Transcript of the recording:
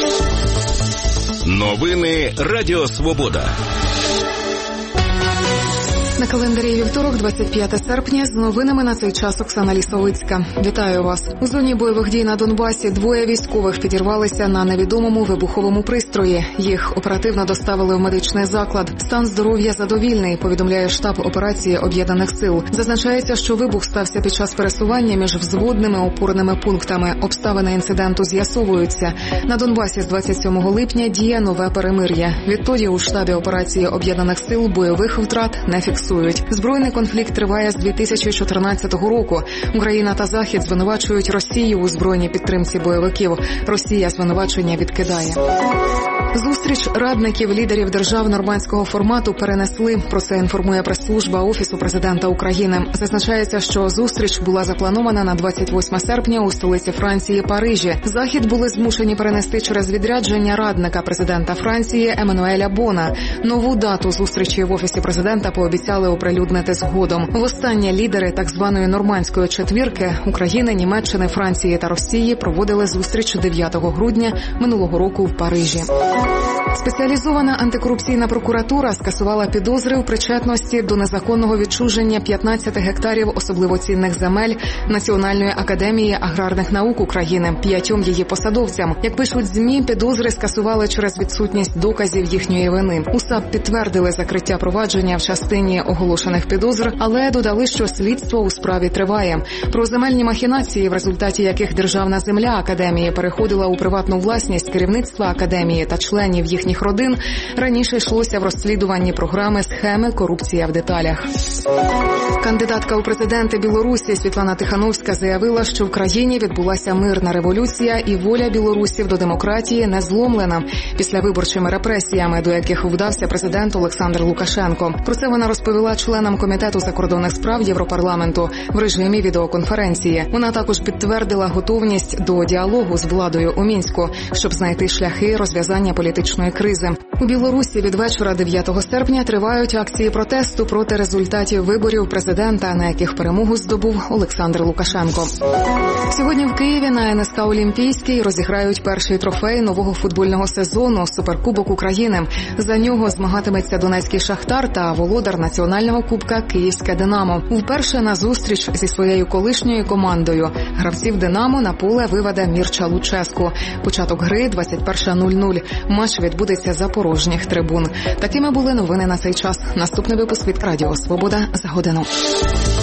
Новини Радіо Свобода. На календарі вівторок, 25 серпня, з новинами на цей час Оксана Лісовицька. Вітаю вас. У зоні бойових дій на Донбасі двоє військових підірвалися на невідомому вибуховому пристрої. Їх оперативно доставили в медичний заклад. Стан здоров'я задовільний, повідомляє штаб операції Об'єднаних сил. Зазначається, що вибух стався під час пересування між взводними опорними пунктами. Обставини інциденту з'ясовуються. На Донбасі з 27 липня діє нове перемир'я. Відтоді у штабі операції Об'єднаних сил бойових втрат не фіксують. Збройний конфлікт триває з 2014 року. Україна та Захід звинувачують Росію у збройній підтримці бойовиків. Росія звинувачення відкидає. Зустріч радників лідерів держав нормандського формату перенесли. Про це інформує прес-служба Офісу президента України. Зазначається, що зустріч була запланована на 28 серпня у столиці Франції – Парижі. Захід були змушені перенести через відрядження радника президента Франції Еммануеля Бона. Нову дату зустрічі в Офісі президента пообіцяли оприлюднити згодом. Востаннє лідери так званої нормандської четвірки – України, Німеччини, Франції та Росії – проводили зустріч 9 грудня минулого року в Парижі. Спеціалізована антикорупційна прокуратура скасувала підозри у причетності до незаконного відчуження 15 гектарів особливо цінних земель Національної академії аграрних наук України 5 її посадовцям. Як пишуть ЗМІ, підозри скасували через відсутність доказів їхньої вини. У САП підтвердили закриття провадження в частині оголошених підозр, але додали, що слідство у справі триває. Про земельні махінації, в результаті яких державна земля академії переходила у приватну власність керівництва академії та членів їхніх родин, раніше йшлося в розслідуванні програми «Схеми. Корупція в деталях». Кандидатка у президенти Білорусі Світлана Тихановська заявила, що в країні відбулася мирна революція і воля білорусів до демократії не зломлена після виборчими репресіями, до яких вдався президент Олександр Лукашенко. Про це вона розповіла членам Комітету закордонних справ Європарламенту в режимі відеоконференції. Вона також підтвердила готовність до діалогу з владою у Мінську, щоб знайти шляхи розв'язання політичної кризи. У Білорусі від вечора 9 серпня тривають акції протесту проти результатів виборів президента, на яких перемогу здобув Олександр Лукашенко. Сьогодні в Києві на НСК «Олімпійський» розіграють перший трофей нового футбольного сезону – Суперкубок України. За нього змагатиметься Донецький «Шахтар» та володар національного кубка «Київське Динамо». Вперше на зустріч зі своєю колишньою командою гравців «Динамо» на поле виведе Мірча Луческу. Початок гри 21:00. Матч відбудеться за порожніх трибун. Такими були новини на цей час. Наступний випуск від Радіо Свобода за годину.